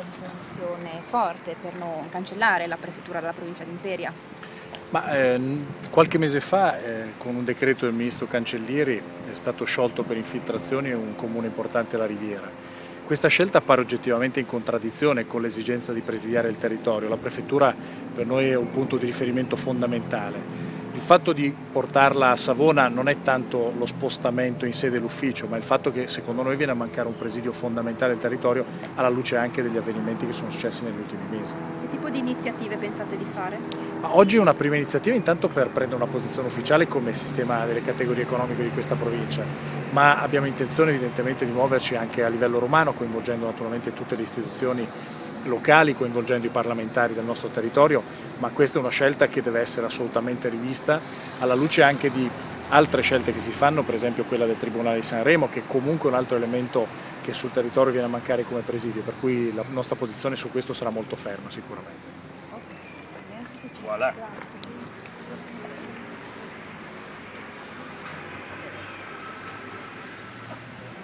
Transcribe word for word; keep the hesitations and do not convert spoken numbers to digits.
di posizione forte per non cancellare la prefettura della provincia di Imperia. Ma, eh, qualche mese fa, eh, con un decreto del ministro Cancellieri, è stato sciolto per infiltrazioni un comune importante, la Riviera. Questa scelta appare oggettivamente in contraddizione con l'esigenza di presidiare il territorio. La prefettura per noi è un punto di riferimento fondamentale. Il fatto di portarla a Savona non è tanto lo spostamento in sé dell'ufficio, ma il fatto che secondo noi viene a mancare un presidio fondamentale del territorio alla luce anche degli avvenimenti che sono successi negli ultimi mesi. Che tipo di iniziative pensate di fare? Ma oggi è una prima iniziativa intanto per prendere una posizione ufficiale come sistema delle categorie economiche di questa provincia, ma abbiamo intenzione evidentemente di muoverci anche a livello romano, coinvolgendo naturalmente tutte le istituzioni locali, coinvolgendo i parlamentari del nostro territorio, ma questa è una scelta che deve essere assolutamente rivista alla luce anche di altre scelte che si fanno, per esempio quella del Tribunale di Sanremo, che è comunque un altro elemento che sul territorio viene a mancare come presidio, per cui la nostra posizione su questo sarà molto ferma sicuramente. Okay. Voilà.